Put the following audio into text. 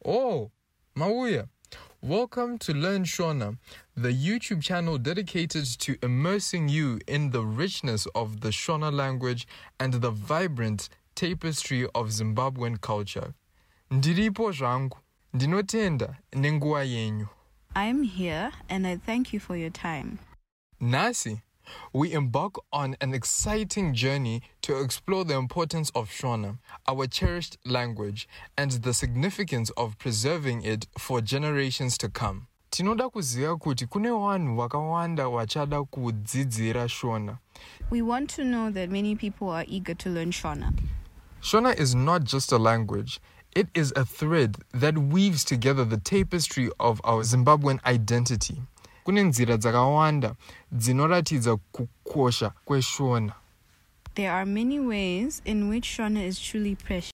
Oh, Mawuya. Welcome to Learn Shona, the YouTube channel dedicated to immersing you in the richness of the Shona language and the vibrant tapestry of Zimbabwean culture. Ndiripo zvangu, ndinotenda nenguva yenyu. I'm here and I thank you for your time. Nasi, we embark on an exciting journey to explore the importance of Shona, our cherished language, and the significance of preserving it for generations to come. Tinoda kuziva kuti kune vanhu vakawanda vachada kudzidzira Shona. We want to know that many people are eager to learn Shona. Shona is not just a language. It is a thread that weaves together the tapestry of our Zimbabwean identity. Kune nzira dzakawanda dzinoratidza kukosha kweShona. There are many ways in which Shona is truly precious.